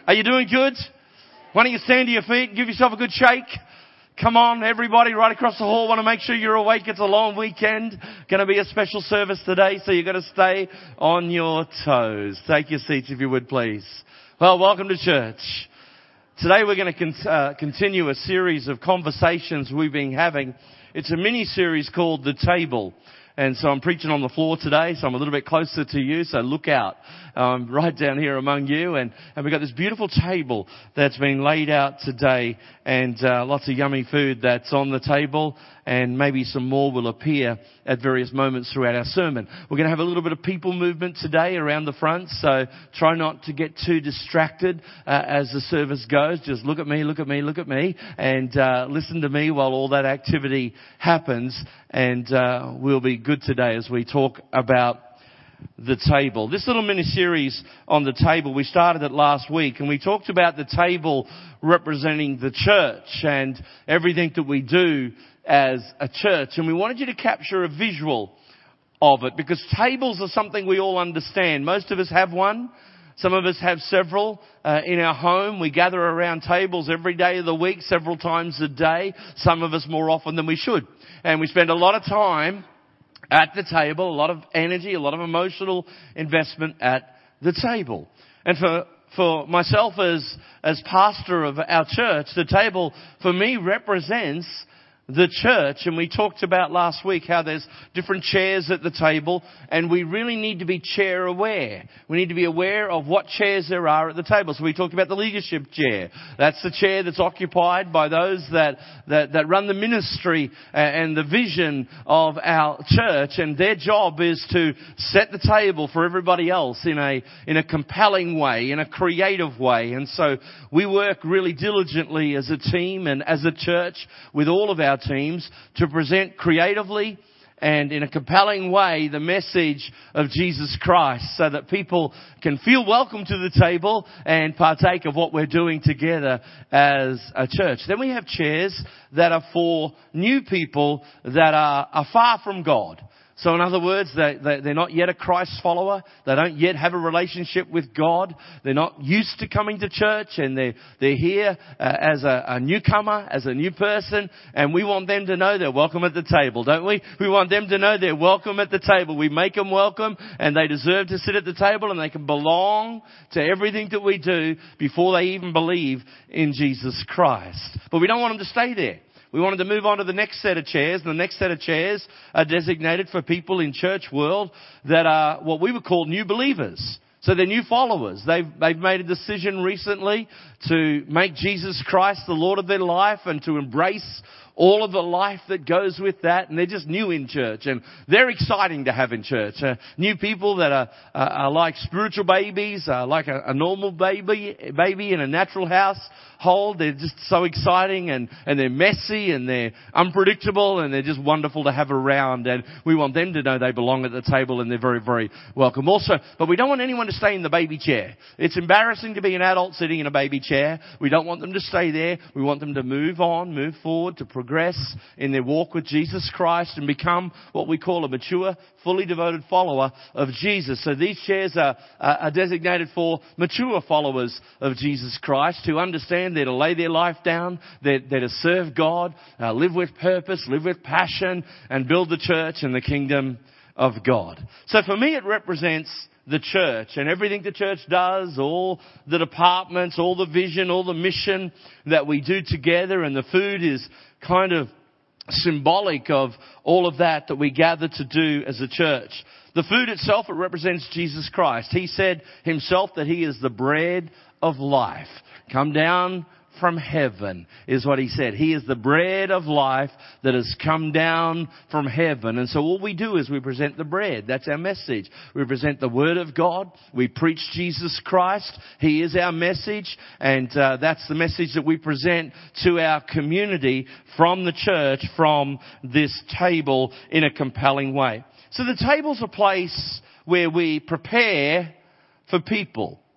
Are you doing good? Why don't you stand to your feet and give yourself a good shake? Come on, everybody right across the hall. Want to make sure you're awake. It's a long weekend. Going to be a special service today, so you've got to stay on your toes. Take your seats if you would, please. Well, welcome to church. Today we're going to continue a series of conversations we've been having. It's a mini-series called The Table. And so I'm preaching on the floor today, so I'm a little bit closer to you, so look out. Right down here among you. And we've got this beautiful table that's been laid out today, and lots of yummy food that's on the table, and maybe some more will appear at various moments throughout our sermon. We're going to have a little bit of people movement today around the front, so try not to get too distracted as the service goes. Just look at me, look at me, look at me, and listen to me while all that activity happens, and we'll be good today as we talk about the table. This little mini-series on the table, we started it last week, and we talked about the table representing the church and everything that we do as a church. And we wanted you to capture a visual of it, because tables are something we all understand. Most of us have one. Some of us have several in our home. We gather around tables every day of the week, several times a day. Some of us more often than we should. And we spend a lot of time at the table, a lot of energy, a lot of emotional investment at the table. And for myself as pastor of our church, the table for me represents the church. And we talked about last week how there's different chairs at the table, and we really need to be chair aware. We need to be aware of what chairs there are at the table. So we talked about the leadership chair. That's the chair that's occupied by those that run the ministry and the vision of our church, and their job is to set the table for everybody else in a compelling way, in a creative way. And so we work really diligently as a team and as a church with all of our teams to present creatively and in a compelling way the message of Jesus Christ, so that people can feel welcome to the table and partake of what we're doing together as a church. Then we have chairs that are for new people that are far from God. So in other words, they're not yet a Christ follower. They don't yet have a relationship with God. They're not used to coming to church, and they're here as a newcomer, as a new person. And we want them to know they're welcome at the table, don't we? We want them to know they're welcome at the table. We make them welcome, and they deserve to sit at the table, and they can belong to everything that we do before they even believe in Jesus Christ. But we don't want them to stay there. We wanted to move on to the next set of chairs, and the next set of chairs are designated for people in church world that are what we would call new believers. So they're new followers. They've made a decision recently to make Jesus Christ the Lord of their life and to embrace all of the life that goes with that, and they're just new in church, and they're exciting to have in church. New people that are like spiritual babies, like a normal baby in a natural household. They're just so exciting, and they're messy, and they're unpredictable, and they're just wonderful to have around, and we want them to know they belong at the table, and they're very, very welcome also. But we don't want anyone to stay in the baby chair. It's embarrassing to be an adult sitting in a baby chair. We don't want them to stay there. We want them to move on, move forward, to progress in their walk with Jesus Christ and become what we call a mature, fully devoted follower of Jesus. So these chairs are designated for mature followers of Jesus Christ who understand they're to lay their life down, they're to serve God, live with purpose, live with passion, and build the church and the kingdom of God. So for me, it represents the church and everything the church does, all the departments, all the vision, all the mission that we do together, and the food is kind of symbolic of all of that we gather to do as a church. The food itself, it represents Jesus Christ. He said himself that he is the bread of life. Come down from heaven is what he said. He is the bread of life that has come down from heaven. And so all we do is we present the bread. That's our message. We present the Word of God. We preach Jesus Christ. He is our message. And that's the message that we present to our community from the church, from this table in a compelling way. So the table's a place where we prepare for people.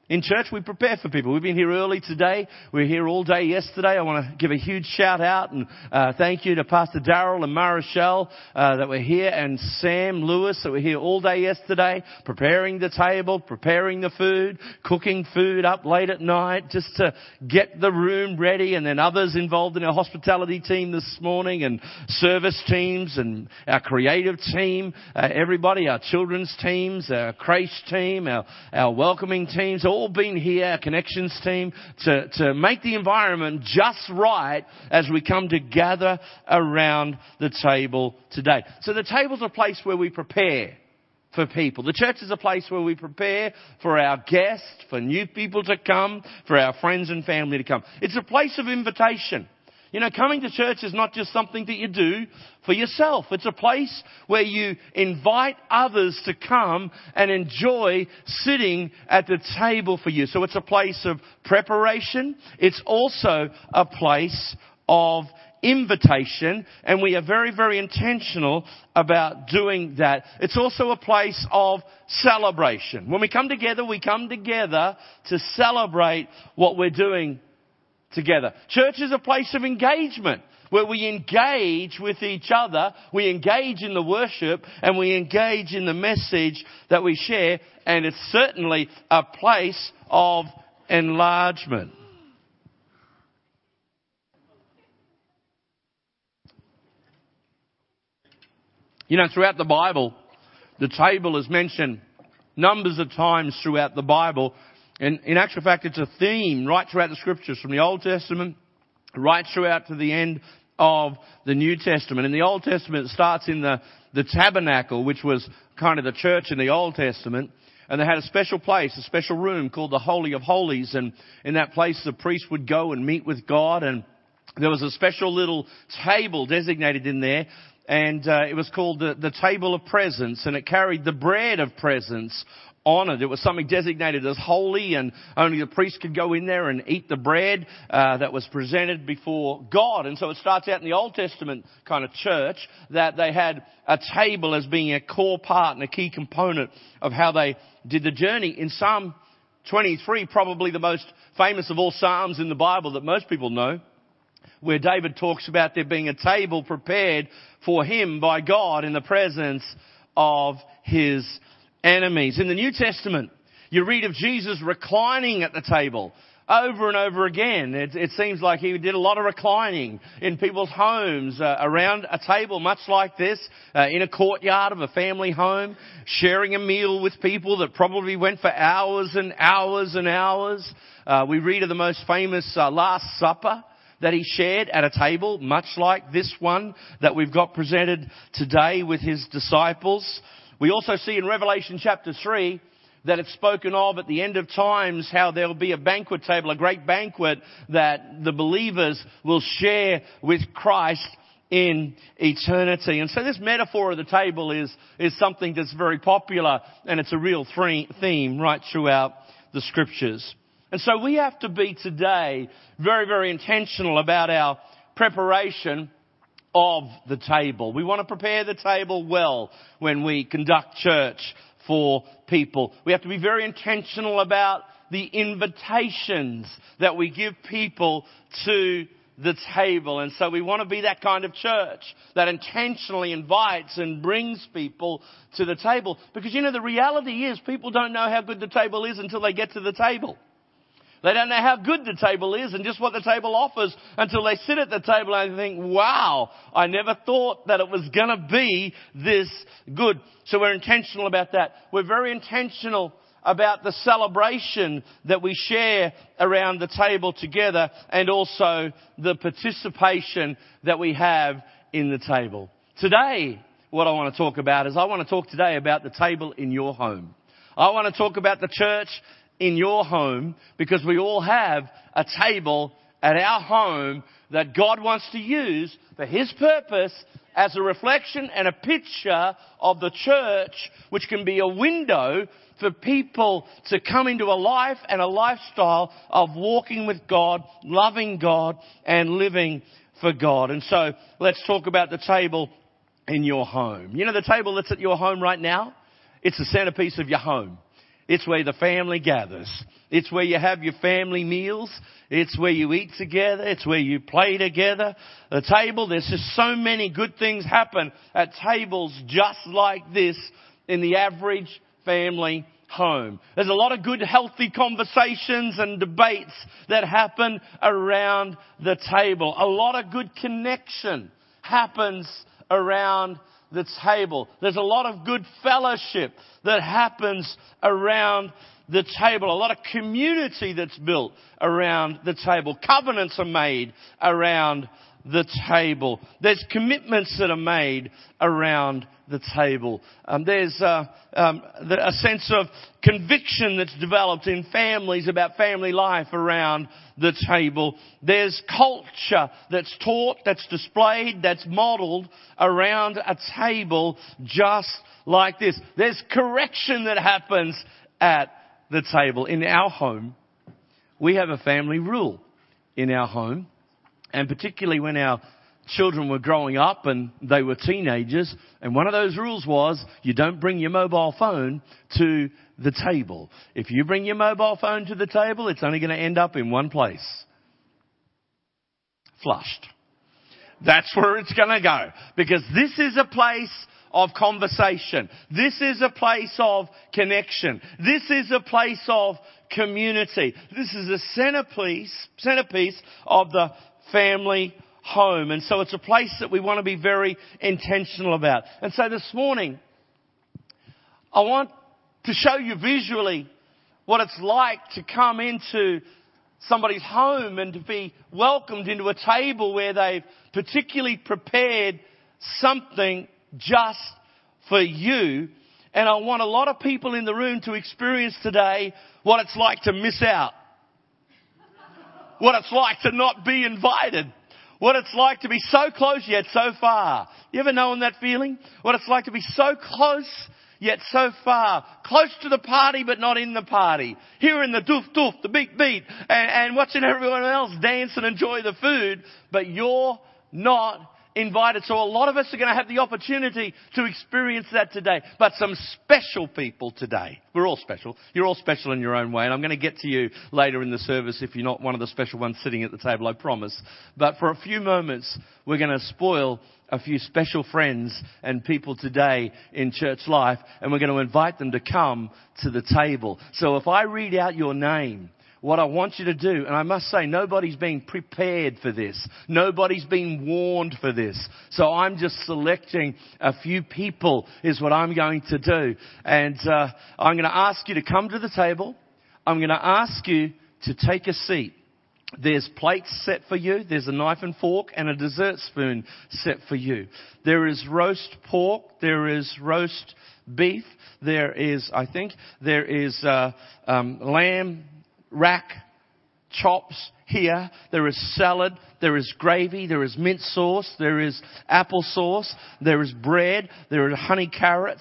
In church, we prepare for people. We've been here early today. We were here all day yesterday. I want to give a huge shout out and thank you to Pastor Darrell and Marichelle that were here, and Sam Lewis that were here all day yesterday, preparing the table, preparing the food, cooking food up late at night just to get the room ready, and then others involved in our hospitality team this morning, and service teams, and our creative team, everybody, our children's teams, our creche team, our welcoming teams, all been here, our connections team, to make the environment just right as we come to gather around the table today. So the table's a place where we prepare for people. The church is a place where we prepare for our guests, for new people to come, for our friends and family to come. It's a place of invitation. You know, coming to church is not just something that you do for yourself. It's a place where you invite others to come and enjoy sitting at the table for you. So it's a place of preparation. It's also a place of invitation, and we are very, very intentional about doing that. It's also a place of celebration. When we come together to celebrate what we're doing together. Church is a place of engagement where we engage with each other, we engage in the worship, and we engage in the message that we share, and it's certainly a place of enlargement. You know, throughout the Bible, the table is mentioned numbers of times throughout the Bible. And in actual fact, it's a theme right throughout the Scriptures, from the Old Testament right throughout to the end of the New Testament. In the Old Testament, it starts in the tabernacle, which was kind of the church in the Old Testament. And they had a special place, a special room called the Holy of Holies. And in that place, the priest would go and meet with God. And there was a special little table designated in there. And it was called the Table of Presence. And it carried the bread of presence on it. It was something designated as holy, and only the priest could go in there and eat the bread that was presented before God. And so it starts out in the Old Testament kind of church that they had a table as being a core part and a key component of how they did the journey. In Psalm 23, probably the most famous of all Psalms in the Bible that most people know, where David talks about there being a table prepared for him by God in the presence of his enemies. In the New Testament, you read of Jesus reclining at the table over and over again. It seems like he did a lot of reclining in people's homes around a table much like this, in a courtyard of a family home, sharing a meal with people that probably went for hours and hours and hours. We read of the most famous Last Supper that he shared at a table, much like this one that we've got presented today with his disciples. We also see in Revelation chapter 3 that it's spoken of at the end of times how there will be a banquet table, a great banquet that the believers will share with Christ in eternity. And so this metaphor of the table is something that's very popular, and it's a real theme right throughout the Scriptures. And so we have to be today very, very intentional about our preparation of the table. We want to prepare the table well when we conduct church for people. We have to be very intentional about the invitations that we give people to the table. And so we want to be that kind of church that intentionally invites and brings people to the table. Because, you know, the reality is people don't know how good the table is until they get to the table. They don't know how good the table is and just what the table offers until they sit at the table and think, wow, I never thought that it was going to be this good. So we're intentional about that. We're very intentional about the celebration that we share around the table together, and also the participation that we have in the table. Today, what I want to talk about is I want to talk today about the table in your home. I want to talk about the church in your home, because we all have a table at our home that God wants to use for His purpose as a reflection and a picture of the church, which can be a window for people to come into a life and a lifestyle of walking with God, loving God, and living for God. And so let's talk about the table in your home. You know, the table that's at your home right now, it's the centerpiece of your home. It's where the family gathers. It's where you have your family meals. It's where you eat together. It's where you play together. The table, there's just so many good things happen at tables just like this in the average family home. There's a lot of good, healthy conversations and debates that happen around the table. A lot of good connection happens around the table. There's a lot of good fellowship that happens around the table. A lot of community that's built around the table. Covenants are made around the table. There's commitments that are made around the table. There's a sense of conviction that's developed in families about family life around the table. There's culture that's taught, that's displayed, that's modeled around a table just like this. There's correction that happens at the table. In our home, we have a family rule in our home. And particularly when our children were growing up and they were teenagers. And one of those rules was you don't bring your mobile phone to the table. If you bring your mobile phone to the table, it's only going to end up in one place. Flushed. That's where it's going to go. Because this is a place of conversation. This is a place of connection. This is a place of community. This is a centerpiece of the family home. And so it's a place that we want to be very intentional about. And so this morning, I want to show you visually what it's like to come into somebody's home and to be welcomed into a table where they've particularly prepared something just for you. And I want a lot of people in the room to experience today what it's like to miss out. What it's like to not be invited. What it's like to be so close yet so far. You ever known that feeling? What it's like to be so close yet so far. Close to the party but not in the party. Hearing the doof doof, the big beat, and watching everyone else dance and enjoy the food, but you're not invited. So a lot of us are going to have the opportunity to experience that today. But some special people today. We're all special. You're all special in your own way. And I'm going to get to you later in the service if you're not one of the special ones sitting at the table, I promise. But for a few moments, we're going to spoil a few special friends and people today in church life. And we're going to invite them to come to the table. So if I read out your name, what I want you to do, and I must say, nobody's been prepared for this. Nobody's been warned for this. So I'm just selecting a few people is what I'm going to do. And I'm going to ask you to come to the table. I'm going to ask you to take a seat. There's plates set for you. There's a knife and fork and a dessert spoon set for you. There is roast pork. There is roast beef. There is lamb rack chops here. There is salad. There is gravy. There is mint sauce. There is apple sauce. There is bread. There are honey carrots.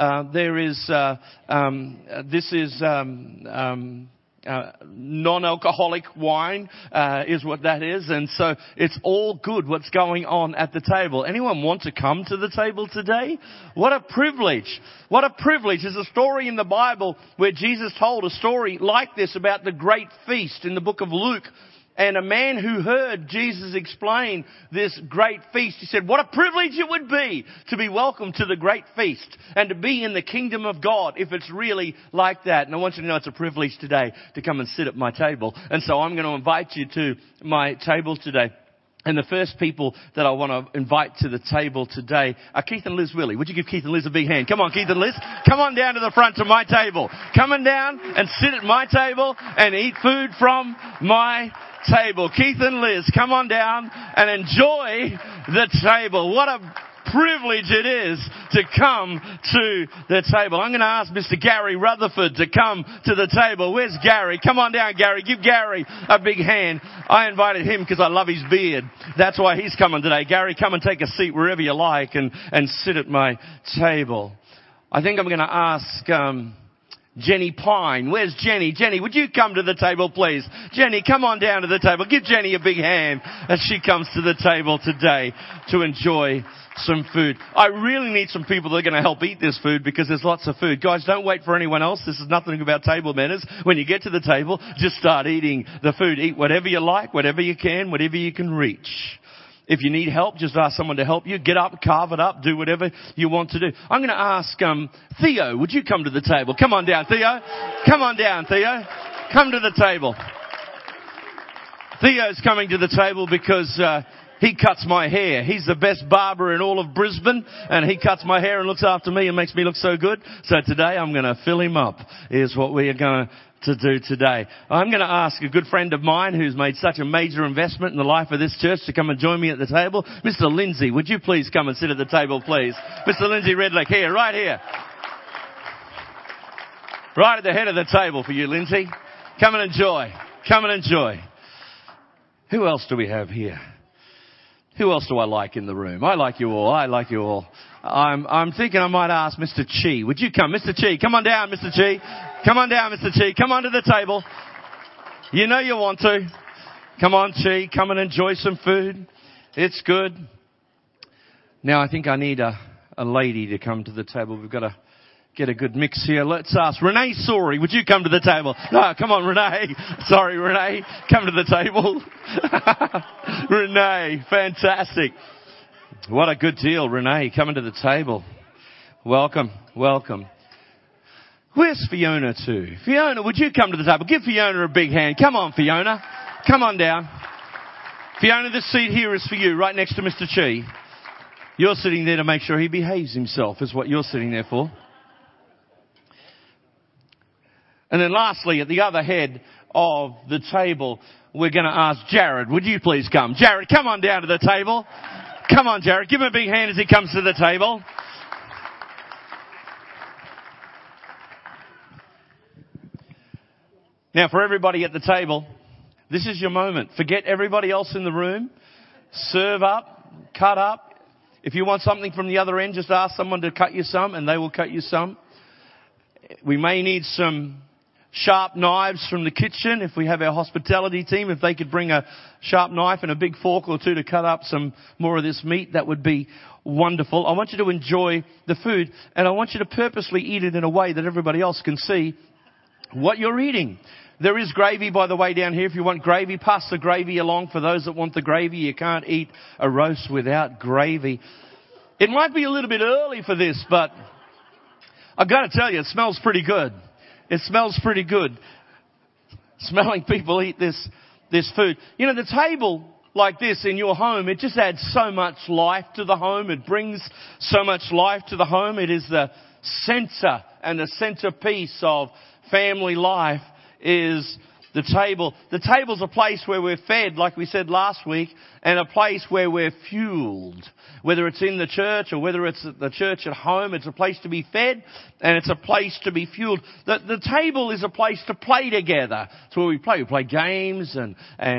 Non-alcoholic wine is what that is. And so it's all good what's going on at the table. Anyone want to come to the table today? What a privilege. What a privilege. There's a story in the Bible where Jesus told a story like this about the great feast in the book of Luke. And a man who heard Jesus explain this great feast, he said, what a privilege it would be to be welcomed to the great feast and to be in the kingdom of God if it's really like that. And I want you to know it's a privilege today to come and sit at my table. And so I'm going to invite you to my table today. And the first people that I want to invite to the table today are Keith and Liz Willie. Would you give Keith and Liz a big hand? Come on, Keith and Liz. Come on down to the front to my table. Come on down and sit at my table and eat food from my table. Keith and Liz, come on down and enjoy the table. What a privilege it is to come to the table. I'm going to ask Mr. Gary Rutherford to come to the table. Where's Gary? Come on down, Gary. Give Gary a big hand. I invited him because I love his beard. That's why he's coming today. Gary, come and take a seat wherever you like and sit at my table. I think I'm going to ask Jenny Pine. Where's Jenny? Jenny, would you come to the table, please? Jenny, come on down to the table. Give Jenny a big hand as she comes to the table today to enjoy some food. I really need some people that are going to help eat this food because there's lots of food. Guys, don't wait for anyone else. This is nothing about table manners. When you get to the table, just start eating the food. Eat whatever you like, whatever you can, whatever you can reach. If you need help, just ask someone to help you. Get up, carve it up, do whatever you want to do. I'm going to ask Theo, would you come to the table? Come on down, Theo. Come on down, Theo. Come to the table. Theo's coming to the table because he cuts my hair. He's the best barber in all of Brisbane, and he cuts my hair and looks after me and makes me look so good. So today I'm going to fill him up, is what we are going to do today. I'm going to ask a good friend of mine who's made such a major investment in the life of this church to come and join me at the table. Mr. Lindsay, would you please come and sit at the table, please? Mr. Lindsay Redlick, here, right here. Right at the head of the table for you, Lindsay. Come and enjoy. Come and enjoy. Who else do we have here? Who else do I like in the room? I like you all. I like you all. I'm thinking I might ask Mr. Chi. Would you come? Mr. Chi, come on down, Mr. Chi. Come on down, Mr. Chi. Come on to the table. You know you want to. Come on, Chi. Come and enjoy some food. It's good. Now, I think I need a lady to come to the table. We've got to get a good mix here. Let's ask Renee Sorey. Would you come to the table? No, come on, Renee. Sorry, Renee. Come to the table. Renee, fantastic. What a good deal, Renee, coming to the table. Welcome, welcome. Where's Fiona too? Fiona, would you come to the table? Give Fiona a big hand. Come on, Fiona. Come on down. Fiona, this seat here is for you, right next to Mr. Chi. You're sitting there to make sure he behaves himself, is what you're sitting there for. And then lastly, at the other head of the table, we're going to ask Jared. Would you please come? Jared, come on down to the table. Come on, Jared. Give him a big hand as he comes to the table. Now, for everybody at the table, this is your moment. Forget everybody else in the room. Serve up, cut up. If you want something from the other end, just ask someone to cut you some, and they will cut you some. We may need some sharp knives from the kitchen. If we have our hospitality team, if they could bring a sharp knife and a big fork or two to cut up some more of this meat, that would be wonderful. I want you to enjoy the food, and I want you to purposely eat it in a way that everybody else can see what you're eating. There is gravy, by the way, down here. If you want gravy, pass the gravy along for those that want the gravy. You can't eat a roast without gravy. It might be a little bit early for this, but I've got to tell you, it smells pretty good. It smells pretty good. Smelling people eat this food. You know, the table like this in your home, it just adds so much life to the home. It brings so much life to the home. It is the center and the centerpiece of family life is the table. The table's a place where we're fed, like we said last week, and a place where we're fueled. Whether it's in the church or whether it's at the church at home, it's a place to be fed and it's a place to be fueled. The table is a place to play together. It's where we play. We play games and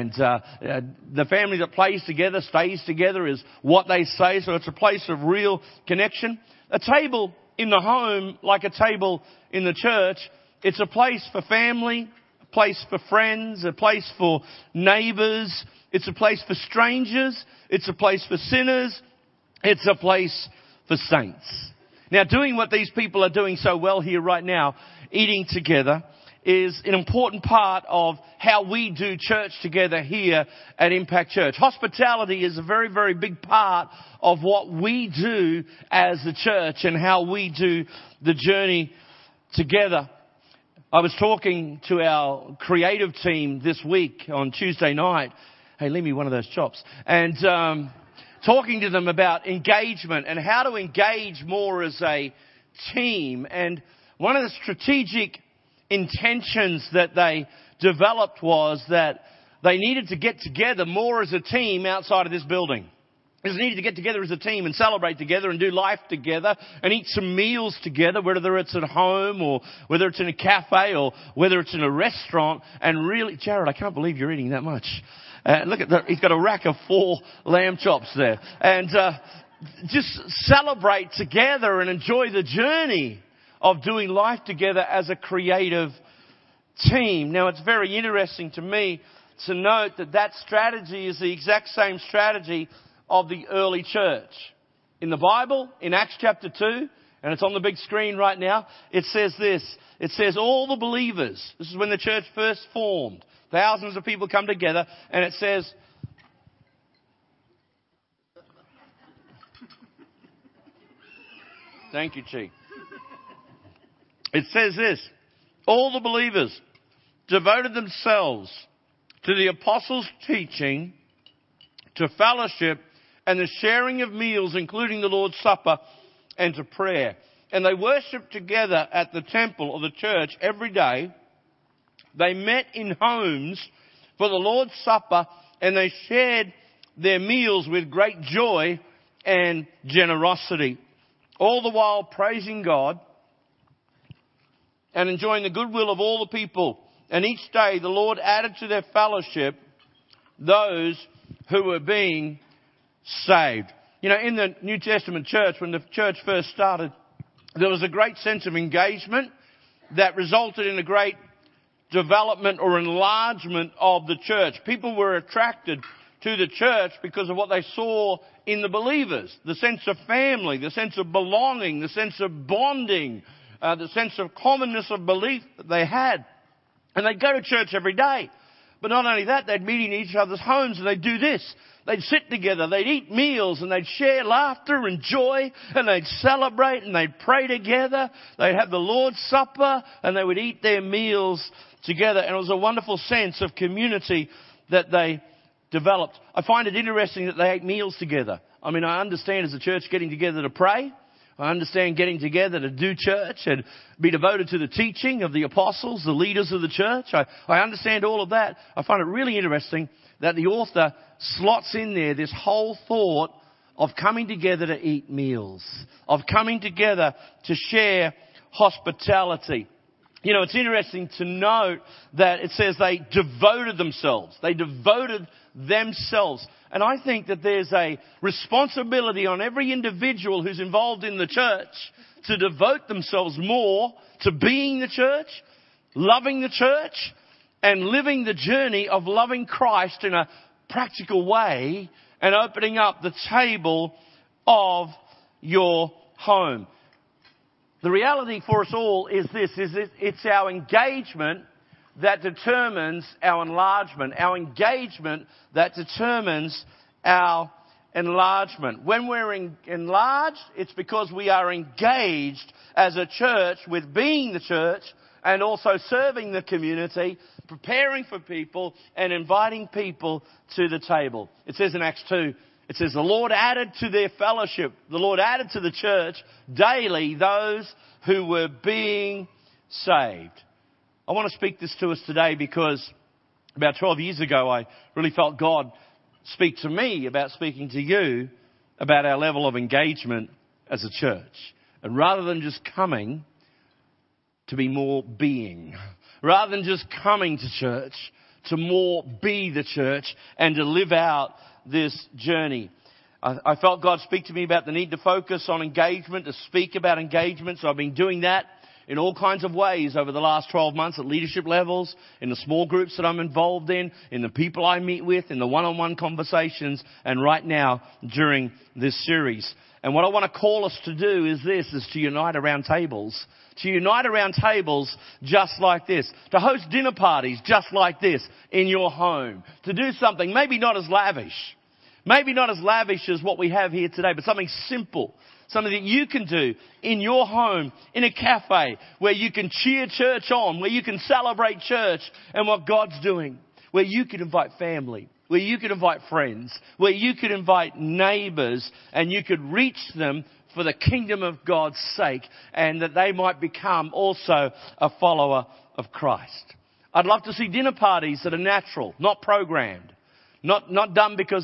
the family that plays together, stays together is what they say. So it's a place of real connection. A table in the home, like a table in the church, it's a place for family, a place for friends, a place for neighbours. It's a place for strangers. It's a place for sinners. It's a place for saints. Now, doing what these people are doing so well here right now, eating together, is an important part of how we do church together here at Impact Church. Hospitality is a very, very big part of what we do as a church and how we do the journey together. I was talking to our creative team this week on Tuesday night. Hey, leave me one of those chops. And talking to them about engagement and how to engage more as a team. And one of the strategic intentions that they developed was that they needed to get together more as a team outside of this building. They needed to get together as a team and celebrate together and do life together and eat some meals together, whether it's at home or whether it's in a cafe or whether it's in a restaurant. And really, Jared, I can't believe you're eating that much. Look at that. He's got a rack of 4 lamb chops there. And just celebrate together and enjoy the journey of doing life together as a creative team. Now, it's very interesting to me to note that that strategy is the exact same strategy of the early church. In the Bible, in Acts chapter 2, and it's on the big screen right now, it says this. It says all the believers, this is when the church first formed, thousands of people come together, and it says, thank you, Chief. It says this, all the believers devoted themselves to the apostles' teaching, to fellowship, and the sharing of meals, including the Lord's Supper, and to prayer. And they worshipped together at the temple or the church every day. They met in homes for the Lord's Supper, and they shared their meals with great joy and generosity, all the while praising God and enjoying the goodwill of all the people. And each day the Lord added to their fellowship those who were being saved. You know, in the New Testament church, when the church first started, there was a great sense of engagement that resulted in a great development or enlargement of the church. People were attracted to the church because of what they saw in the believers. The sense of family, the sense of belonging, the sense of bonding, the sense of commonness of belief that they had. And they'd go to church every day. But not only that, they'd meet in each other's homes and they'd do this. They'd sit together, they'd eat meals, and they'd share laughter and joy, and they'd celebrate, and they'd pray together. They'd have the Lord's Supper, and they would eat their meals together. And it was a wonderful sense of community that they developed. I find it interesting that they ate meals together. I mean, I understand as a church getting together to pray. I understand getting together to do church and be devoted to the teaching of the apostles, the leaders of the church. I understand all of that. I find it really interesting that the author slots in there this whole thought of coming together to eat meals, of coming together to share hospitality. You know, it's interesting to note that it says they devoted themselves. They devoted themselves. And I think that there's a responsibility on every individual who's involved in the church to devote themselves more to being the church, loving the church, and living the journey of loving Christ in a practical way and opening up the table of your home. The reality for us all is this, it's our engagement that determines our enlargement. Our engagement that determines our enlargement. When we're enlarged, it's because we are engaged as a church with being the church and also serving the community, preparing for people and inviting people to the table. It says in Acts 2, it says, the Lord added to their fellowship, the Lord added to the church daily those who were being saved. I want to speak this to us today because about 12 years ago, I really felt God speak to me about speaking to you about our level of engagement as a church. And rather than just coming, to be more being. Rather than just coming to church, to more be the church and to live out this journey. I felt God speak to me about the need to focus on engagement, to speak about engagement. So I've been doing that in all kinds of ways over the last 12 months at leadership levels, in the small groups that I'm involved in the people I meet with, in the one-on-one conversations, and right now during this series. And what I want to call us to do is to unite around tables. To unite around tables just like this. To host dinner parties just like this in your home. To do something maybe not as lavish. Maybe not as lavish as what we have here today, but something simple. Something that you can do in your home, in a cafe, where you can cheer church on, where you can celebrate church and what God's doing. Where you can invite family, where you can invite friends, where you could invite neighbours, and you could reach them for the kingdom of God's sake, and that they might become also a follower of Christ. I'd love to see dinner parties that are natural, not programmed, not done because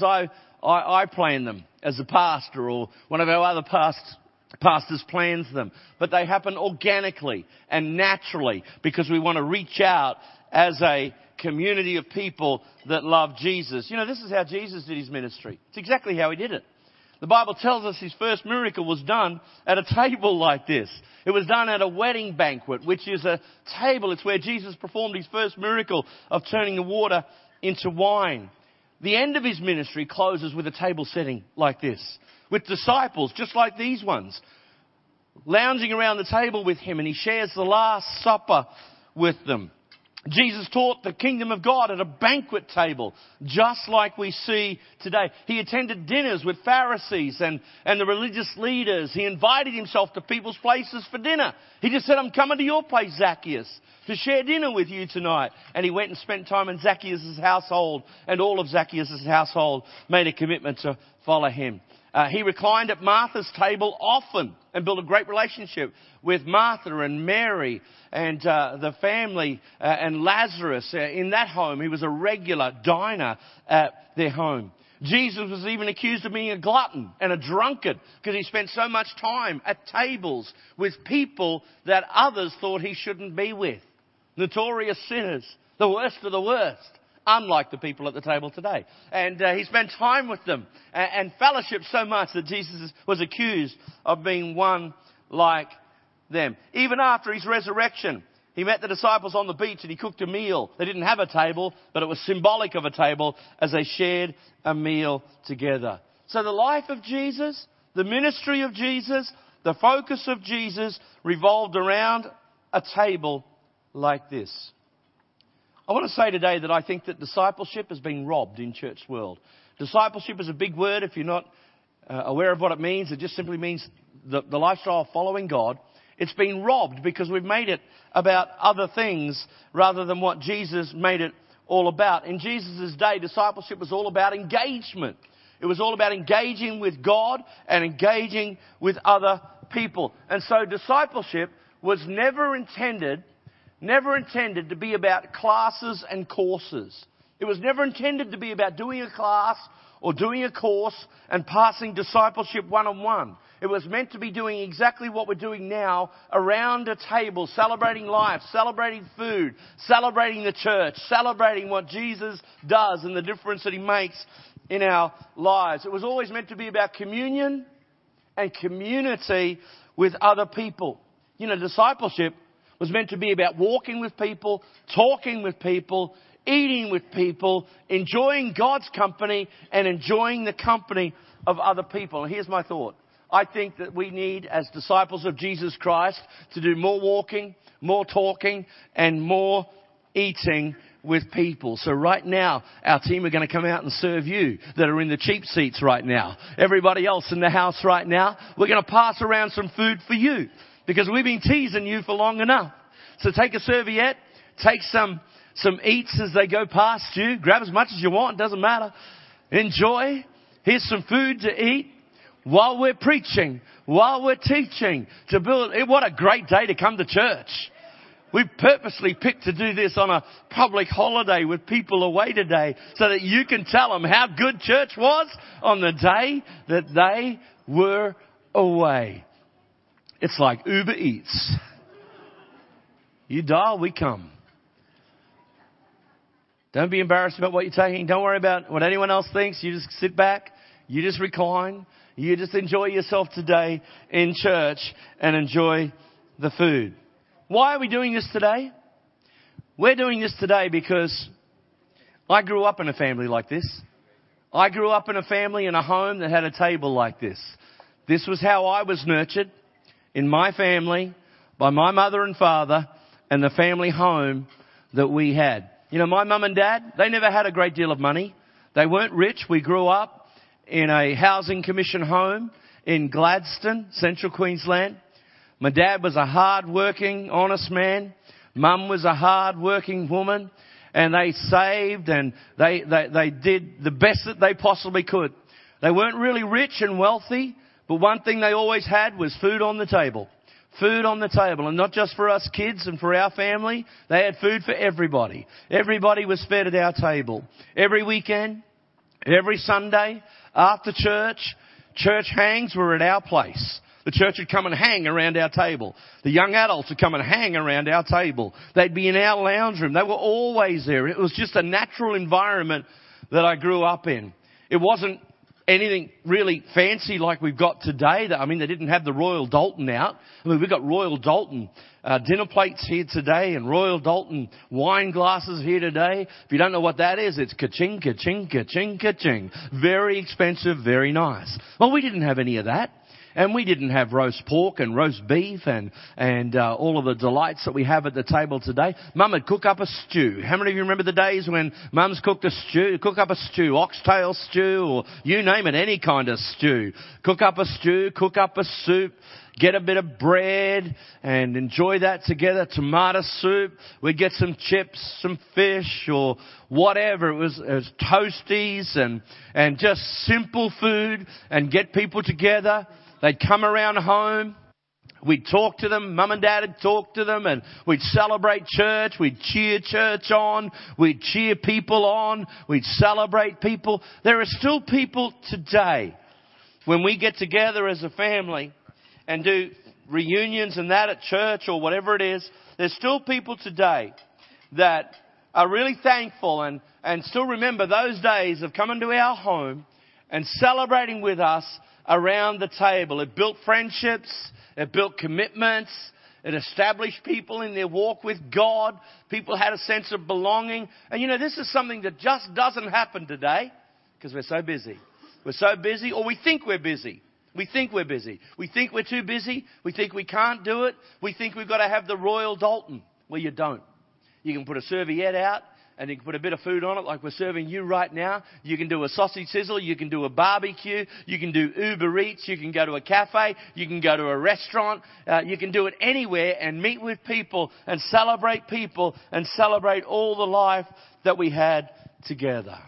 I plan them as a pastor or one of our other pastors plans them, but they happen organically and naturally because we want to reach out as a community of people that love Jesus. You know, this is how Jesus did his ministry. It's exactly how he did it. The Bible tells us his first miracle was done at a table like this. It was done at a wedding banquet, which is a table. It's where Jesus performed his first miracle of turning the water into wine. The end of his ministry closes with a table setting like this, with disciples just like these ones, lounging around the table with him, and he shares the Last Supper with them. Jesus taught the kingdom of God at a banquet table, just like we see today. He attended dinners with Pharisees and the religious leaders. He invited himself to people's places for dinner. He just said, I'm coming to your place, Zacchaeus, to share dinner with you tonight. And he went and spent time in Zacchaeus' household, and all of Zacchaeus' household made a commitment to follow him. He reclined at Martha's table often and built a great relationship with Martha and Mary and the family and Lazarus. In that home, he was a regular diner at their home. Jesus was even accused of being a glutton and a drunkard because he spent so much time at tables with people that others thought he shouldn't be with. Notorious sinners, the worst of the worst. Unlike the people at the table today. And he spent time with them and fellowship so much that Jesus was accused of being one like them. Even after his resurrection, he met the disciples on the beach and he cooked a meal. They didn't have a table, but it was symbolic of a table as they shared a meal together. So the life of Jesus, the ministry of Jesus, the focus of Jesus revolved around a table like this. I want to say today that I think that discipleship has been robbed in church world. Discipleship is a big word. If you're not aware of what it means, it just simply means the lifestyle of following God. It's been robbed because we've made it about other things rather than what Jesus made it all about. In Jesus' day, discipleship was all about engagement. It was all about engaging with God and engaging with other people. And so discipleship was never intended to be about classes and courses. It was never intended to be about doing a class or doing a course and passing discipleship one-on-one. It was meant to be doing exactly what we're doing now, around a table, celebrating life, celebrating food, celebrating the church, celebrating what Jesus does and the difference that he makes in our lives. It was always meant to be about communion and community with other people. You know, discipleship was meant to be about walking with people, talking with people, eating with people, enjoying God's company and enjoying the company of other people. And here's my thought. I think that we need, as disciples of Jesus Christ, to do more walking, more talking, and more eating with people. So right now, our team are going to come out and serve you that are in the cheap seats right now. Everybody else in the house right now, we're going to pass around some food for you. Because we've been teasing you for long enough. So take a serviette, take some eats as they go past you. Grab as much as you want, doesn't matter. Enjoy. Here's some food to eat while we're preaching, while we're teaching. What a great day to come to church. We've purposely picked to do this on a public holiday with people away today so that you can tell them how good church was on the day that they were away. It's like Uber Eats. You dial, we come. Don't be embarrassed about what you're taking. Don't worry about what anyone else thinks. You just sit back. You just recline. You just enjoy yourself today in church and enjoy the food. Why are we doing this today? We're doing this today because I grew up in a family like this. I grew up in a family in a home that had a table like this. This was how I was nurtured. In my family, by my mother and father, and the family home that we had. You know, my mum and dad, they never had a great deal of money. They weren't rich. We grew up in a housing commission home in Gladstone, central Queensland. My dad was a hard-working, honest man. Mum was a hard-working woman. And they saved and they did the best that they possibly could. They weren't really rich and wealthy. But one thing they always had was food on the table. Food on the table. And not just for us kids and for our family. They had food for everybody. Everybody was fed at our table. Every weekend, every Sunday, after church, church hangs were at our place. The church would come and hang around our table. The young adults would come and hang around our table. They'd be in our lounge room. They were always there. It was just a natural environment that I grew up in. It wasn't anything really fancy like we've got today. I mean, they didn't have the Royal Doulton out. I mean, we've got Royal Doulton dinner plates here today and Royal Doulton wine glasses here today. If you don't know what that is, it's ka-ching, ka-ching, ka-ching, ka-ching. Very expensive, very nice. Well, we didn't have any of that. And we didn't have roast pork and roast beef and all of the delights that we have at the table today. Mum would cook up a stew. How many of you remember the days when Mum's cook up a stew, oxtail stew, or you name it, any kind of stew. Cook up a stew, cook up a soup, get a bit of bread and enjoy that together. Tomato soup. We'd get some chips, some fish or whatever. It was toasties and just simple food and get people together. They'd come around home. We'd talk to them. Mum and Dad would talk to them and we'd celebrate church. We'd cheer church on. We'd cheer people on. We'd celebrate people. There are still people today when we get together as a family and do reunions and that at church or whatever it is. There's still people today that are really thankful and still remember those days of coming to our home and celebrating with us around the table. It built friendships. It built commitments. It established people in their walk with God. People had a sense of belonging. And you know, this is something that just doesn't happen today because we're so busy. We're so busy, or we think we're busy. We think we're busy. We think we're too busy. We think we can't do it. We think we've got to have the Royal Doulton. Well, you don't. You can put a serviette out and you can put a bit of food on it like we're serving you right now. You can do a sausage sizzle. You can do a barbecue. You can do Uber Eats. You can go to a cafe. You can go to a restaurant. You can do it anywhere and meet with people and celebrate people and celebrate all the life that we had together.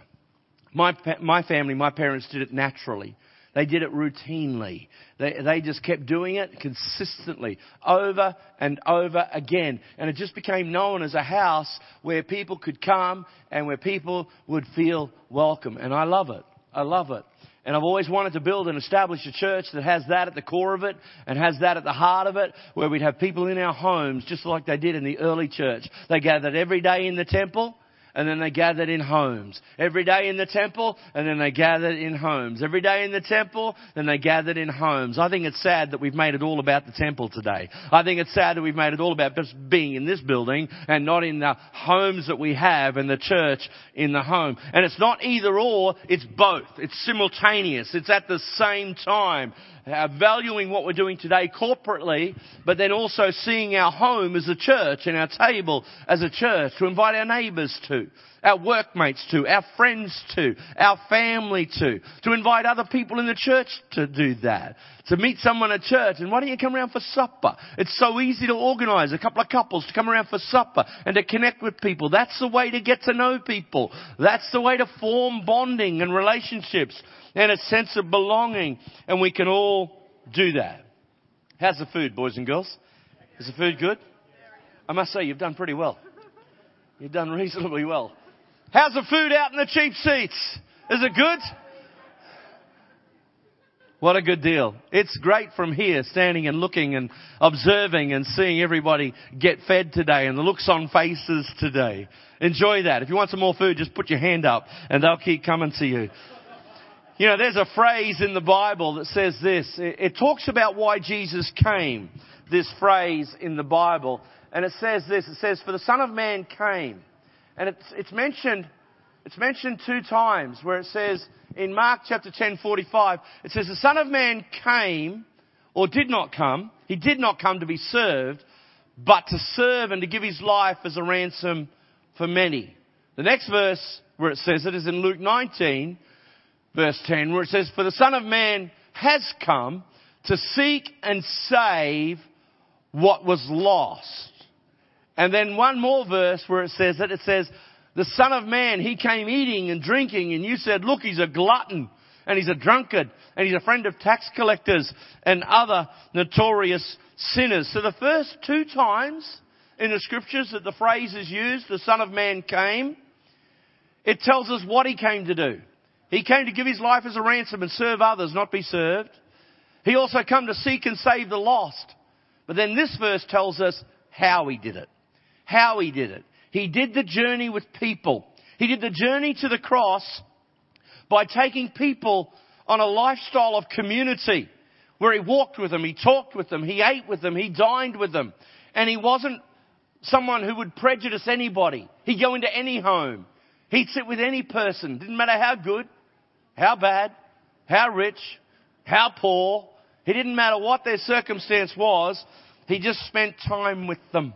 My family, my parents did it naturally. They did it routinely. They just kept doing it consistently over and over again. And it just became known as a house where people could come and where people would feel welcome. And I love it. I love it. And I've always wanted to build and establish a church that has that at the core of it and has that at the heart of it, where we'd have people in our homes just like they did in the early church. They gathered every day in the temple. And then they gathered in homes. Every day in the temple, and then they gathered in homes. Every day in the temple, then they gathered in homes. I think it's sad that we've made it all about the temple today. I think it's sad that we've made it all about just being in this building and not in the homes that we have and the church in the home. And it's not either or, it's both. It's simultaneous. It's at the same time. Valuing what we're doing today corporately, but then also seeing our home as a church and our table as a church to invite our neighbours to, our workmates to, our friends to, our family to invite other people in the church to do that, to meet someone at church. And why don't you come around for supper? It's so easy to organise a couple of couples to come around for supper and to connect with people. That's the way to get to know people. That's the way to form bonding and relationships and a sense of belonging. And we can all do that. How's the food, boys and girls? Is the food good? I must say, you've done pretty well. You've done reasonably well. How's the food out in the cheap seats? Is it good? What a good deal. It's great from here, standing and looking and observing and seeing everybody get fed today and the looks on faces today. Enjoy that. If you want some more food, just put your hand up and they'll keep coming to you. You know, there's a phrase in the Bible that says this. It talks about why Jesus came, this phrase in the Bible. And it says this. It says, for the Son of Man came. And it's mentioned two times where it says in Mark chapter 10:45, it says the Son of Man came or did not come. He did not come to be served, but to serve and to give his life as a ransom for many. The next verse where it says it is in Luke 19, verse 10, where it says, for the Son of Man has come to seek and save what was lost. And then one more verse where it says, the Son of Man, he came eating and drinking, and you said, look, he's a glutton, and he's a drunkard, and he's a friend of tax collectors and other notorious sinners. So the first two times in the scriptures that the phrase is used, the Son of Man came, it tells us what he came to do. He came to give his life as a ransom and serve others, not be served. He also came to seek and save the lost. But then this verse tells us how he did it. How he did it. He did the journey with people. He did the journey to the cross by taking people on a lifestyle of community where he walked with them, he talked with them, he ate with them, he dined with them. And he wasn't someone who would prejudice anybody. He'd go into any home. He'd sit with any person. Didn't matter how good, how bad, how rich, how poor. It didn't matter what their circumstance was. He just spent time with them.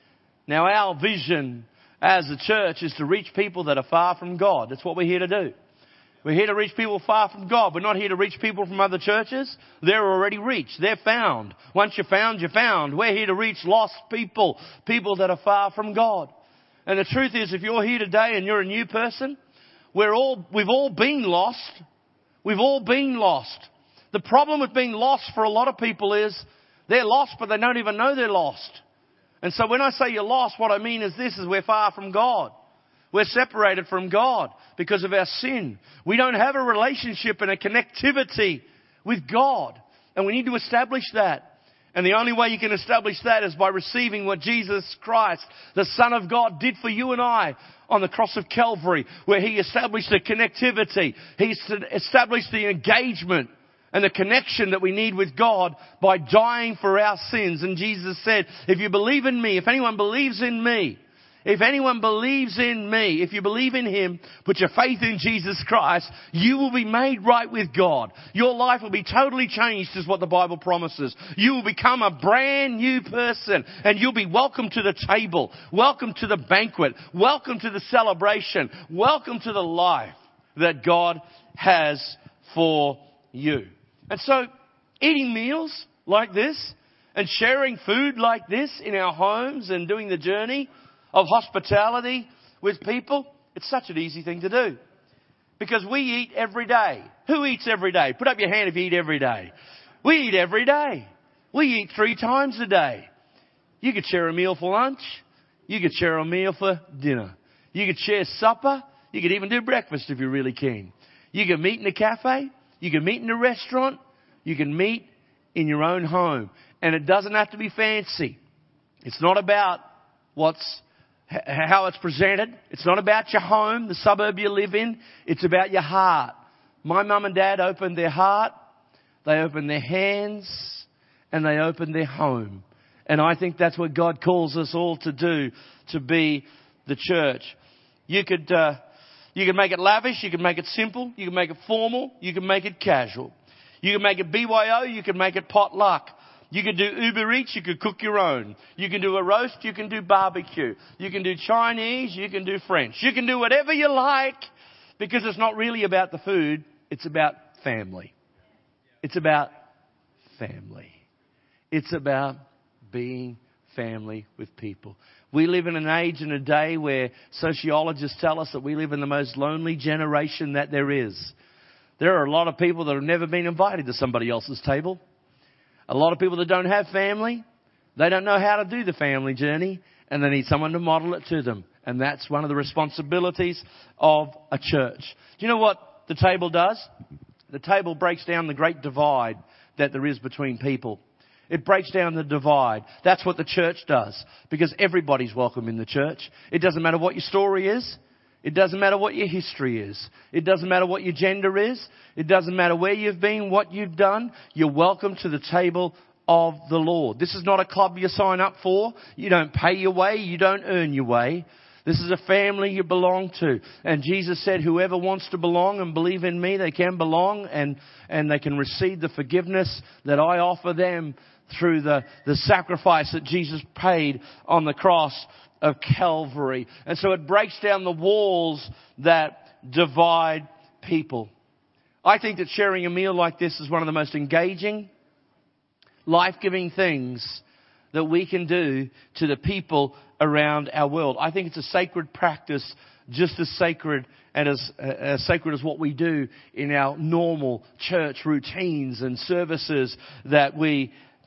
Now our vision as a church is to reach people that are far from God. That's what we're here to do. We're here to reach people far from God. We're not here to reach people from other churches. They're already reached. They're found. Once you're found, you're found. We're here to reach lost people, people that are far from God. And the truth is, if you're here today and you're a new person, we've all been lost. We've all been lost. The problem with being lost for a lot of people is they're lost, but they don't even know they're lost. And so when I say you're lost, what I mean is this, is we're far from God. We're separated from God because of our sin. We don't have a relationship and a connectivity with God. And we need to establish that. And the only way you can establish that is by receiving what Jesus Christ, the Son of God, did for you and I on the cross of Calvary, where He established the connectivity. He established the engagement and the connection that we need with God by dying for our sins. And Jesus said, if you believe in me, if anyone believes in me, if anyone believes in me, if you believe in Him, put your faith in Jesus Christ, you will be made right with God. Your life will be totally changed, is what the Bible promises. You will become a brand new person, and you'll be welcome to the table, welcome to the banquet, welcome to the celebration, welcome to the life that God has for you. And so, eating meals like this and sharing food like this in our homes and doing the journey of hospitality with people, it's such an easy thing to do. Because we eat every day. Who eats every day? Put up your hand if you eat every day. We eat every day. We eat 3 times a day. You could share a meal for lunch. You could share a meal for dinner. You could share supper. You could even do breakfast if you're really keen. You can meet in a cafe. You can meet in a restaurant. You can meet in your own home. And it doesn't have to be fancy. It's not about how it's presented. It's not about your home, the suburb you live in. It's about your heart. My mum and dad opened their heart, they opened their hands, and they opened their home. And I think that's what God calls us all to do, to be the church. You could make it lavish, you can make it simple, you can make it formal, you can make it casual. You can make it BYO, you can make it potluck. You can do Uber Eats, you can cook your own. You can do a roast, you can do barbecue. You can do Chinese, you can do French. You can do whatever you like, because it's not really about the food, it's about family. It's about family. It's about being family with people. We live in an age and a day where sociologists tell us that we live in the most lonely generation that there is. There are a lot of people that have never been invited to somebody else's table. A lot of people that don't have family, they don't know how to do the family journey, and they need someone to model it to them. And that's one of the responsibilities of a church. Do you know what the table does? The table breaks down the great divide that there is between people. It breaks down the divide. That's what the church does, because everybody's welcome in the church. It doesn't matter what your story is. It doesn't matter what your history is. It doesn't matter what your gender is. It doesn't matter where you've been, what you've done. You're welcome to the table of the Lord. This is not a club you sign up for. You don't pay your way. You don't earn your way. This is a family you belong to. And Jesus said, whoever wants to belong and believe in me, they can belong, and they can receive the forgiveness that I offer them through the sacrifice that Jesus paid on the cross of Calvary. And so it breaks down the walls that divide people. I think that sharing a meal like this is one of the most engaging, life-giving things that we can do to the people around our world. I think it's a sacred practice, just as sacred and as sacred as what we do in our normal church routines and services that we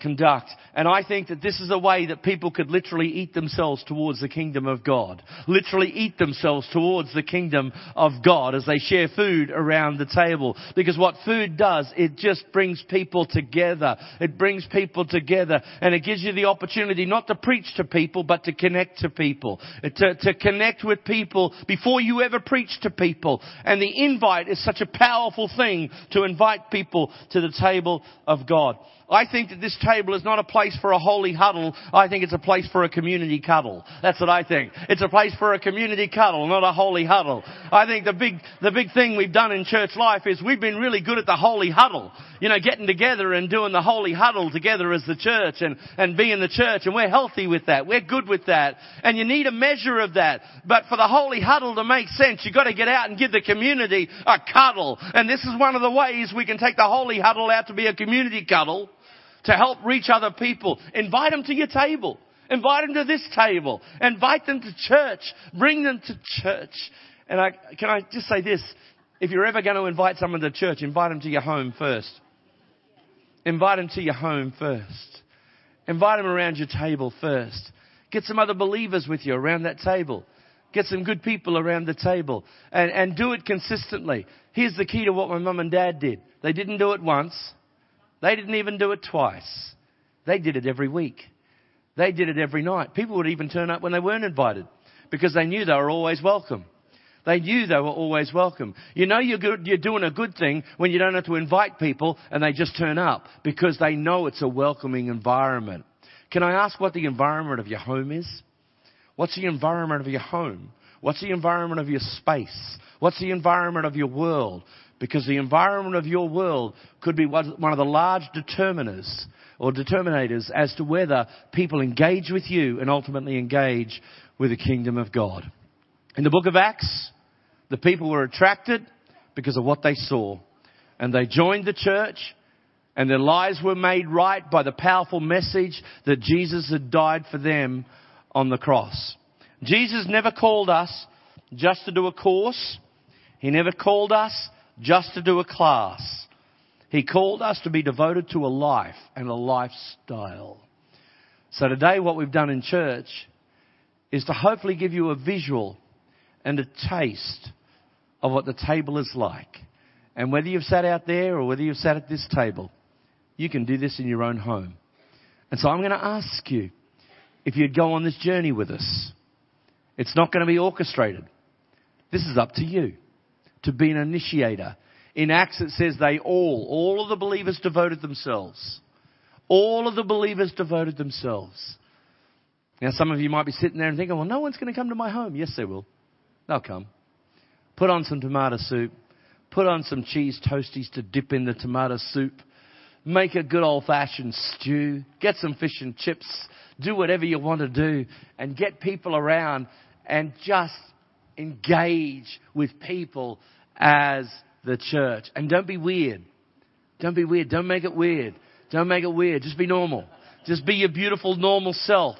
conduct. And I think that this is a way that people could literally eat themselves towards the kingdom of God. Literally eat themselves towards the kingdom of God as they share food around the table. Because what food does, it just brings people together. It brings people together. And it gives you the opportunity not to preach to people, but to connect to people. To connect with people before you ever preach to people. And the invite is such a powerful thing to invite people to the table of God. I think that this table is not a place for a holy huddle. I think it's a place for a community cuddle. That's what I think. It's a place for a community cuddle, not a holy huddle. I think the big thing we've done in church life is we've been really good at the holy huddle. You know, getting together and doing the holy huddle together as the church and being the church. And we're healthy with that. We're good with that. And you need a measure of that. But for the holy huddle to make sense, you've got to get out and give the community a cuddle. And this is one of the ways we can take the holy huddle out to be a community cuddle. To help reach other people. Invite them to your table. Invite them to this table. Invite them to church. Bring them to church. And can I just say this? If you're ever going to invite someone to church, invite them to your home first. Invite them to your home first. Invite them around your table first. Get some other believers with you around that table. Get some good people around the table. And do it consistently. Here's the key to what my mum and dad did. They didn't do it once. They didn't even do it twice. They did it every week. They did it every night. People would even turn up when they weren't invited because they knew they were always welcome. They knew they were always welcome. You know you're doing a good thing when you don't have to invite people and they just turn up because they know it's a welcoming environment. Can I ask what the environment of your home is? What's the environment of your home? What's the environment of your space? What's the environment of your world? Because the environment of your world could be one of the large determinators as to whether people engage with you and ultimately engage with the kingdom of God. In the book of Acts, the people were attracted because of what they saw. And they joined the church and their lives were made right by the powerful message that Jesus had died for them on the cross. Jesus never called us just to do a course. He never called us just to do a class. He called us to be devoted to a life and a lifestyle. So today what we've done in church is to hopefully give you a visual and a taste of what the table is like. And whether you've sat out there or whether you've sat at this table, you can do this in your own home. And so I'm going to ask you if you'd go on this journey with us. It's not going to be orchestrated. This is up to you. To be an initiator. In Acts it says all of the believers devoted themselves. All of the believers devoted themselves. Now some of you might be sitting there and thinking, well, no one's going to come to my home. Yes, they will. They'll come. Put on some tomato soup. Put on some cheese toasties to dip in the tomato soup. Make a good old-fashioned stew. Get some fish and chips. Do whatever you want to do. And get people around and just engage with people as the church. And don't be weird. Don't be weird. Don't make it weird. Don't make it weird. Just be normal. Just be your beautiful, normal self.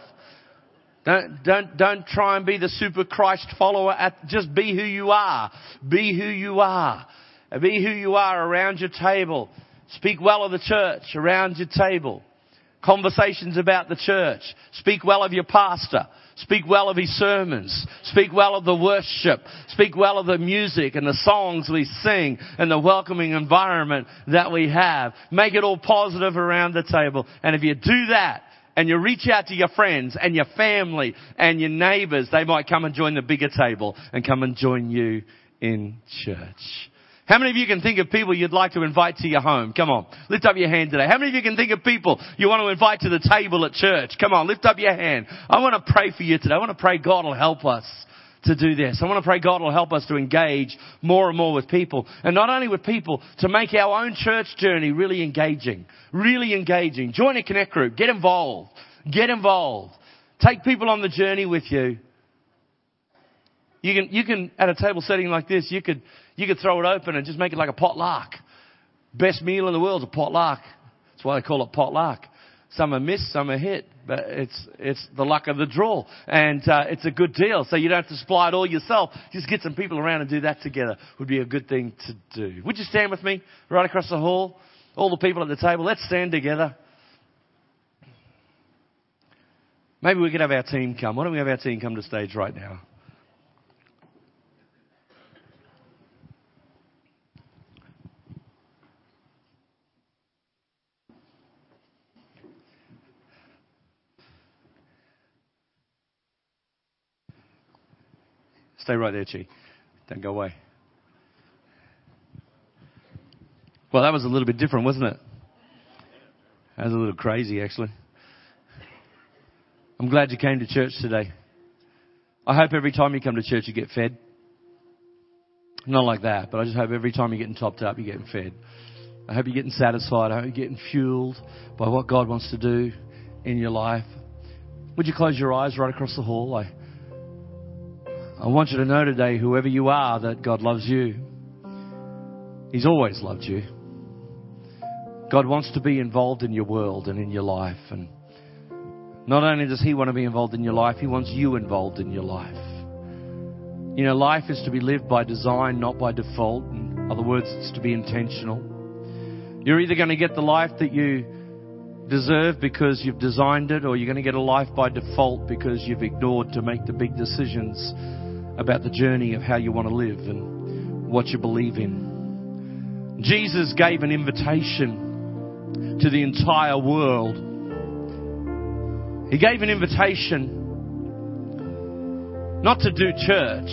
Don't try and be the super Christ follower. Just be who you are. Be who you are. Be who you are around your table. Speak well of the church around your table. Conversations about the church. Speak well of your pastor. Speak well of his sermons. Speak well of the worship. Speak well of the music and the songs we sing and the welcoming environment that we have. Make it all positive around the table. And if you do that and you reach out to your friends and your family and your neighbours, they might come and join the bigger table and come and join you in church. How many of you can think of people you'd like to invite to your home? Come on, lift up your hand today. How many of you can think of people you want to invite to the table at church? Come on, lift up your hand. I want to pray for you today. I want to pray God will help us to do this. I want to pray God will help us to engage more and more with people. And not only with people, to make our own church journey really engaging. Really engaging. Join a connect group. Get involved. Get involved. Take people on the journey with you. You can at a table setting like this, you could throw it open and just make it like a potluck. Best meal in the world is a potluck. That's why they call it potluck. Some are missed, some are hit, but it's the luck of the draw, and it's a good deal. So you don't have to supply it all yourself. Just get some people around and do that together would be a good thing to do. Would you stand with me right across the hall? All the people at the table, let's stand together. Maybe we could have our team come. Why don't we have our team come to stage right now? Stay right there, Chi. Don't go away. Well, that was a little bit different, wasn't it? That was a little crazy, actually. I'm glad you came to church today. I hope every time you come to church you get fed. Not like that, but I just hope every time you're getting topped up, you're getting fed. I hope you're getting satisfied. I hope you're getting fueled by what God wants to do in your life. Would you close your eyes right across the hall? I want you to know today, whoever you are, that God loves you. He's always loved you. God wants to be involved in your world and in your life. And not only does He want to be involved in your life, He wants you involved in your life. You know, life is to be lived by design, not by default. In other words, it's to be intentional. You're either going to get the life that you deserve because you've designed it, or you're going to get a life by default because you've ignored to make the big decisions about the journey of how you want to live and what you believe in. Jesus gave an invitation to the entire world. He gave an invitation not to do church.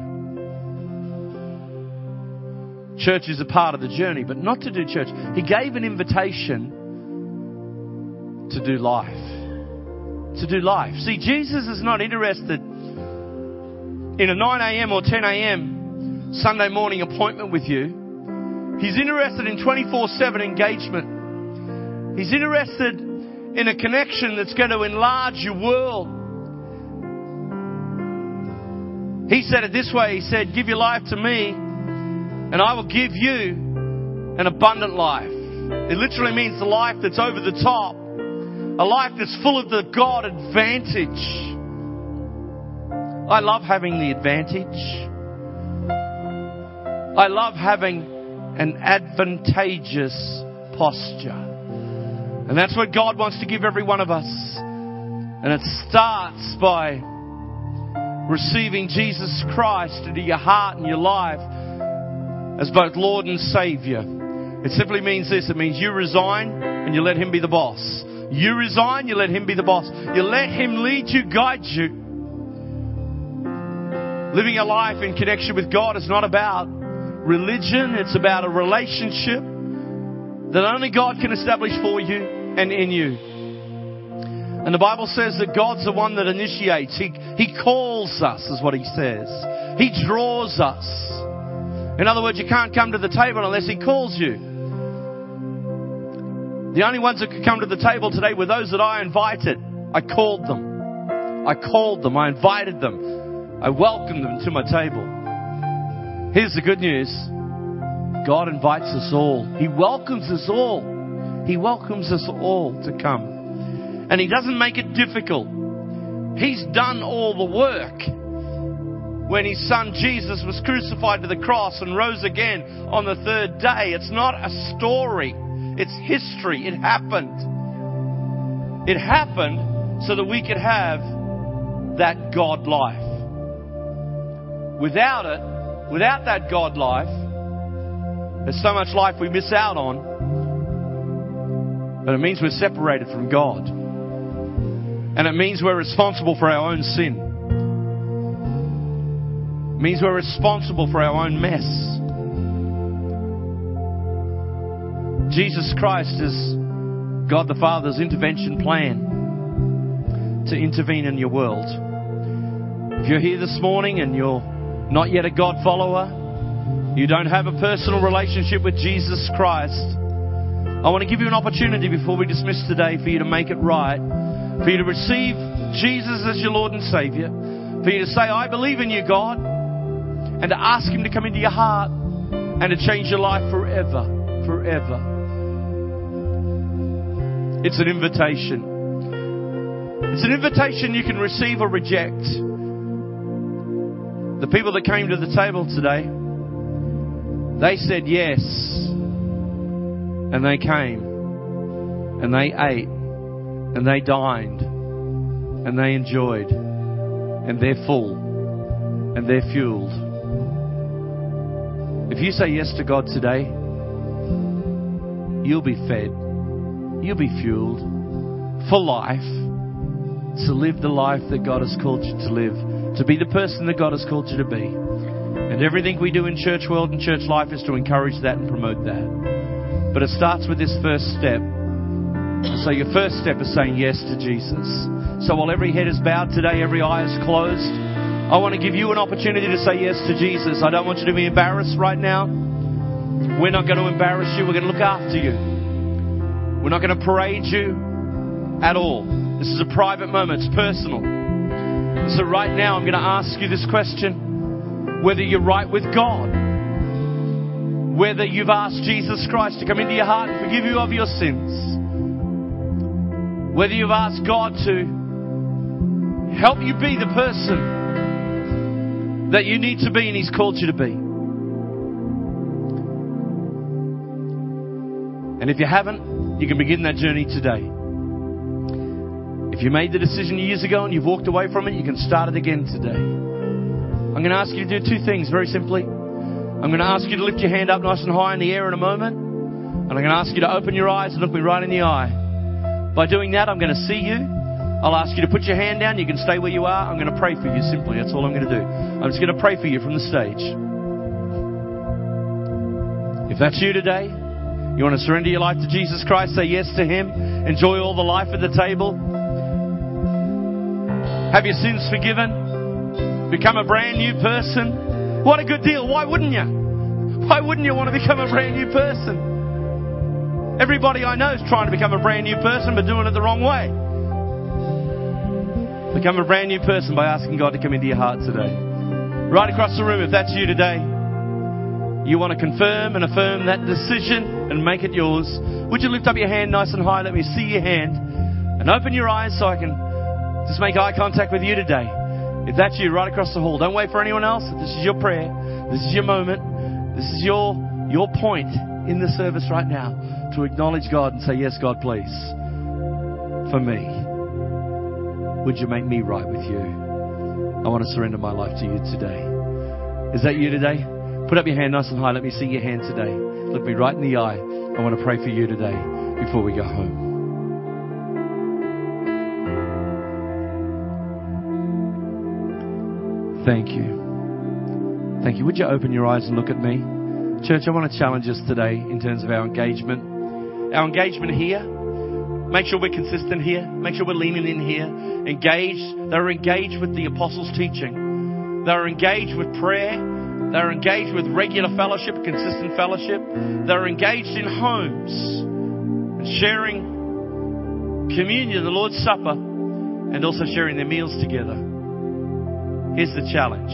Church is a part of the journey, but not to do church. He gave an invitation to do life. To do life. See, Jesus is not interested in a 9 a.m. or 10 a.m. Sunday morning appointment with you. He's interested in 24/7 engagement. He's interested in a connection that's going to enlarge your world. He said it this way. He said, give your life to me and I will give you an abundant life. It literally means the life that's over the top. A life that's full of the God advantage. I love having the advantage. I love having an advantageous posture. And that's what God wants to give every one of us. And it starts by receiving Jesus Christ into your heart and your life as both Lord and Savior. It simply means this. It means you resign and you let Him be the boss. You resign, you let Him be the boss. You let Him lead you, guide you. Living a life in connection with God is not about religion. It's about a relationship that only God can establish for you and in you. And the Bible says that God's the one that initiates. He calls us, is what He says. He draws us. In other words, you can't come to the table unless He calls you. The only ones that could come to the table today were those that I invited. I called them. I invited them. I welcomed them to my table. Here's the good news. God invites us all. He welcomes us all. He welcomes us all to come. And He doesn't make it difficult. He's done all the work. When His Son Jesus was crucified to the cross and rose again on the third day. It's not a story. It's history. It happened. It happened so that we could have that God life. Without it, without that God life, there's so much life we miss out on. But it means we're separated from God. And it means we're responsible for our own sin. It means we're responsible for our own mess. Jesus Christ is God the Father's intervention plan to intervene in your world. If you're here this morning and you're not yet a God follower, you don't have a personal relationship with Jesus Christ, I want to give you an opportunity before we dismiss today for you to make it right, for you to receive Jesus as your Lord and Savior, for you to say, I believe in you, God, and to ask Him to come into your heart and to change your life forever, forever. It's an invitation. It's an invitation you can receive or reject. The people that came to the table today, they said yes. And they came. And they ate. And they dined. and they enjoyed, and they're full, and they're fueled. If you say yes to God today, you'll be fed, you'll be fueled for life, to live the life that God has called you to live, to be the person that God has called you to be. And everything we do in church world and church life is to encourage that and promote that. But it starts with this first step. So your first step is saying yes to Jesus. So while every head is bowed today, every eye is closed, I want to give you an opportunity to say yes to Jesus. I don't want you to be embarrassed right now. We're not going to embarrass you. We're going to look after you. We're not going to parade you at all. This is a private moment. It's personal. So right now, I'm going to ask you this question. Whether you're right with God, whether you've asked Jesus Christ to come into your heart and forgive you of your sins, whether you've asked God to help you be the person that you need to be and He's called you to be. And if you haven't, you can begin that journey today. If you made the decision years ago and you've walked away from it, you can start it again today. I'm going to ask you to do two things very simply. I'm going to ask you to lift your hand up nice and high in the air in a moment. And I'm going to ask you to open your eyes and look me right in the eye. By doing that, I'm going to see you. I'll ask you to put your hand down. You can stay where you are. I'm going to pray for you simply. That's all I'm going to do. I'm just going to pray for you from the stage. If that's you today, you want to surrender your life to Jesus Christ, say yes to Him, enjoy all the life at the table, have your sins forgiven, become a brand new person. What a good deal. Why wouldn't you? Why wouldn't you want to become a brand new person? Everybody I know is trying to become a brand new person, but doing it the wrong way. Become a brand new person by asking God to come into your heart today. Right across the room, if that's you today, you want to confirm and affirm that decision and make it yours, would you lift up your hand nice and high? Let me see your hand. And open your eyes so I can just make eye contact with you today. If that's you, right across the hall, don't wait for anyone else. This is your prayer. This is your moment. This is your point in the service right now to acknowledge God and say, yes, God, please, for me, would you make me right with you? I want to surrender my life to you today. Is that you today? Put up your hand nice and high. Let me see your hand today. Look me right in the eye. I want to pray for you today before we go home. Thank you. Thank you. Would you open your eyes and look at me? Church, I want to challenge us today in terms of our engagement. Our engagement here. Make sure we're consistent here. Make sure we're leaning in here. Engaged. They're engaged with the apostles' teaching. They're engaged with prayer. They're engaged with regular fellowship, consistent fellowship. They're engaged in homes and sharing communion, the Lord's Supper, and also sharing their meals together. Here's the challenge.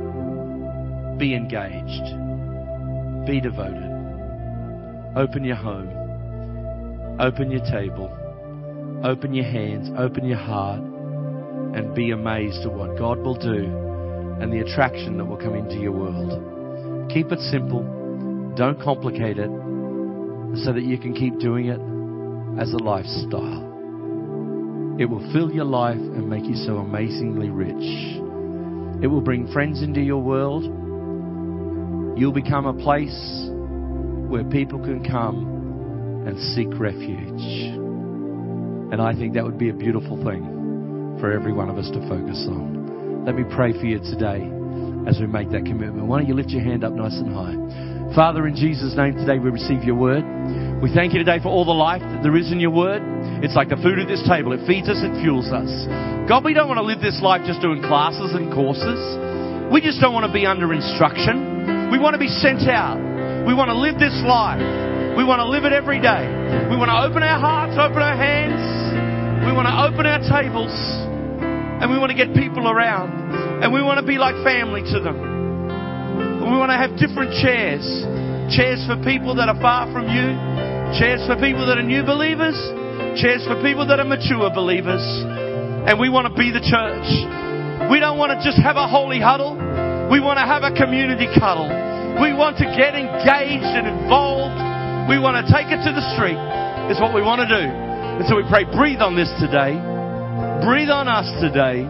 Be engaged. Be devoted. Open your home. Open your table. Open your hands. Open your heart. And be amazed at what God will do and the attraction that will come into your world. Keep it simple. Don't complicate it so that you can keep doing it as a lifestyle. It will fill your life and make you so amazingly rich. It will bring friends into your world. You'll become a place where people can come and seek refuge. And I think that would be a beautiful thing for every one of us to focus on. Let me pray for you today as we make that commitment. Why don't you lift your hand up nice and high. Father, in Jesus' name today we receive your word. We thank you today for all the life that there is in your word. It's like the food at this table. It feeds us, it fuels us. God, we don't want to live this life just doing classes and courses. We just don't want to be under instruction. We want to be sent out. We want to live this life. We want to live it every day. We want to open our hearts, open our hands. We want to open our tables. And we want to get people around. And we want to be like family to them. And we want to have different chairs. Chairs for people that are far from you. Chairs for people that are new believers. Chairs for people that are mature believers. And we want to be the church. We don't want to just have a holy huddle. We want to have a community cuddle. We want to get engaged and involved. We want to take it to the street. It's what we want to do. And so we pray, breathe on this today. Breathe on us today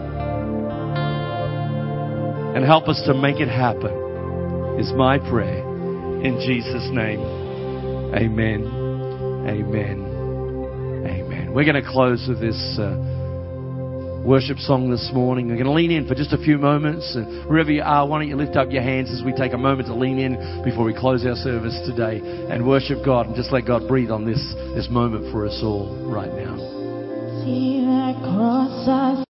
and help us to make it happen is my prayer. In Jesus' name, amen, amen, amen. We're going to close with this worship song this morning. We're going to lean in for just a few moments. Wherever you are, why don't you lift up your hands as we take a moment to lean in before we close our service today and worship God and just let God breathe on this moment for us all right now. See that cross I